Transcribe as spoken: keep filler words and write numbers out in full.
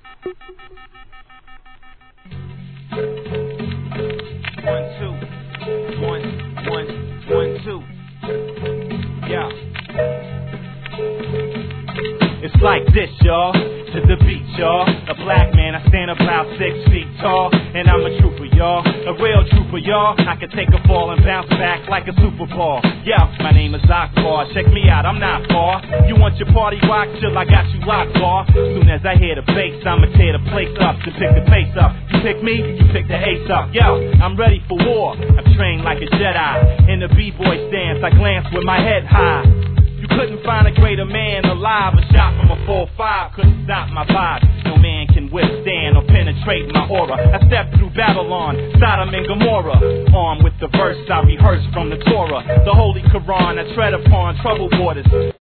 One, two. One, one, one, two. Yeah. It's like this, y'all. To the beat, y'all. A black man, I stand about six feet tall. And I'm a trooper, y'all. A real trooper, y'all. I can take a ball and bounce back like a Super Ball. Yeah, my name is Akbar. Check me out, I'm not far. You want your party rock? Chill, I got you locked, bar. Soon as I hear the bass, I'ma tear the place up to pick the pace up. You pick me, you pick the ace up. Yo, I'm ready for war. I'm trained like a Jedi. In the B-boy stance, I glance with my head high. You couldn't find a greater man alive. A shot from a four five couldn't stop my vibe. No man can withstand or penetrate my aura. I stepped through Babylon, Sodom and Gomorrah. Armed with the verse I rehearse from the Torah. The Holy Quran I tread upon troubled waters.